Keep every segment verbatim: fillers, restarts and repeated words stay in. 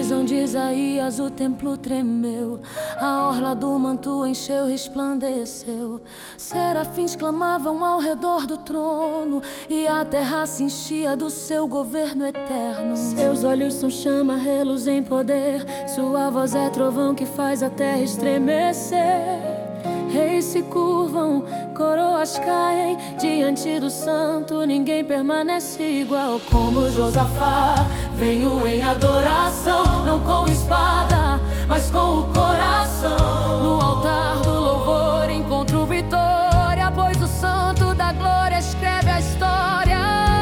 visão de Isaías o templo tremeu, a orla do manto encheu, resplandeceu. Serafins clamavam ao redor do trono, e a terra se enchia do seu governo eterno. Seus olhos são chama, reluzem poder, sua voz é trovão que faz a terra estremecer. Reis se curvam, coroas caem, diante do santo ninguém permanece igual. Como Josafá, venho em adoração, não com espada, mas com o coração. No altar do louvor encontro vitória, pois o santo da glória escreve a história.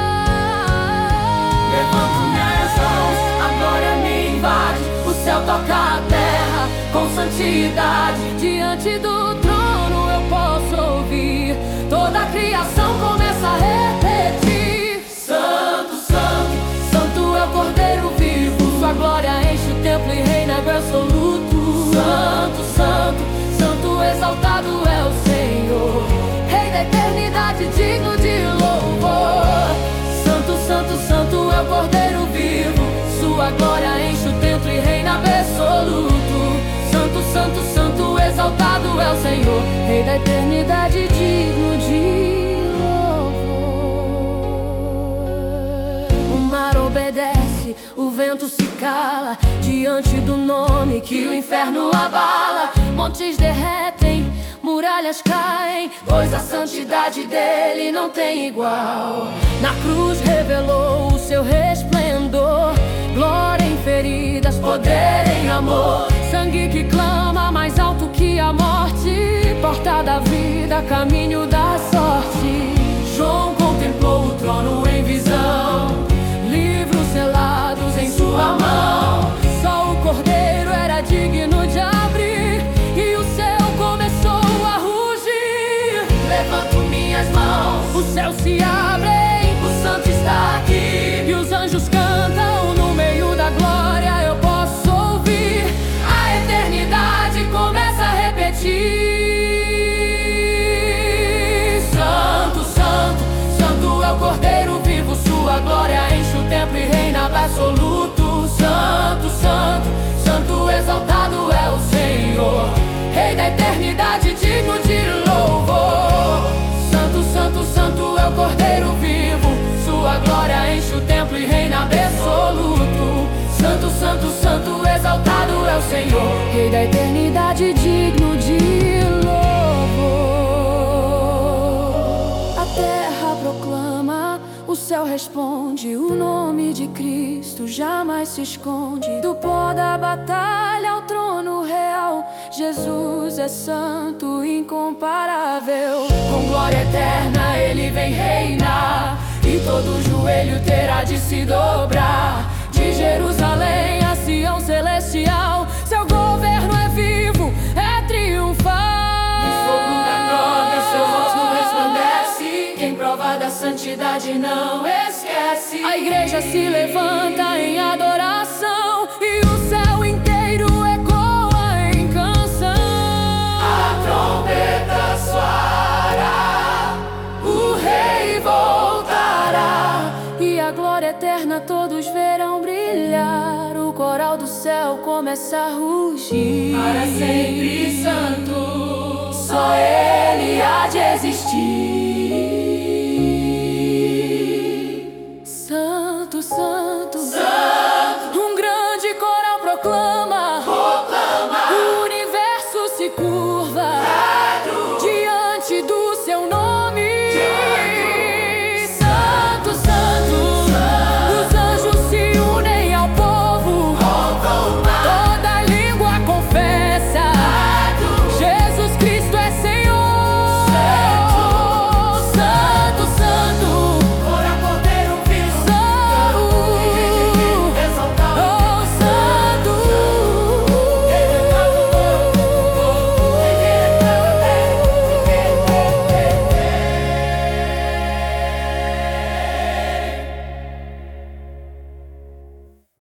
Levanto minhas mãos, a glória me invade, o céu toca a terra com santidade. Diante do trono eu posso ouvir, toda a criação começa a repetir: Santo, santo, santo é o Cordeiro vivo, sua glória enche o templo e reina absoluto. santo, santo, santo exaltado é o Senhor, Rei da eternidade, digno de louvor. Santo, santo, santo é o Cordeiro vivo, sua glória enche o templo e reina absoluto. Santo, santo, santo exaltado é o Senhor, Rei da eternidade, digno de louvor. O mar obedece, o vento se cala diante do nome que o inferno abala. Montes derretem, muralhas caem, pois a santidade dele não tem igual. Na cruz revelou o seu resplendor, glória em feridas, poder em amor. Sangue que clama mais alto que a morte, porta da vida, caminho da sorte. João contemplou o trono em visão, livros selados em sua mão. Só o Cordeiro era digno de abrir, e o céu começou a rugir. levanto minhas mãos, Os céus se abrem, o santo está aqui, e os anjos cantam no meio da glória. Eu posso ouvir, a eternidade começa a repetir: santo, santo, santo é o Cordeiro vivo, sua glória enche o templo e reina absoluto. Santo, santo, santo exaltado é o Senhor, Rei da eternidade, digno de louvor. Santo, santo, santo é o Cordeiro vivo, sua glória enche o templo e reina absoluto. Santo, santo, santo exaltado é o Senhor, Rei da eternidade, digno de louvor. A terra proclama, o céu responde, o nome de Cristo jamais se esconde. Do pó da batalha ao trono real, Jesus é santo, incomparável. Com glória eterna ele vem reinar, e todo joelho terá de se dobrar. De Jerusalém a Sião celestial, seu governo é vivo, é triunfal. no fogo da glória seu rosto resplandece, quem prova da santidade não esquece. A igreja se levanta em adoração, e o céu inteiro ecoa em canção. A trombeta soará, O Rei voltará, e a glória eterna todos verão brilhar. O coral do céu começa a rugir: para sempre santo, só Ele há de existir.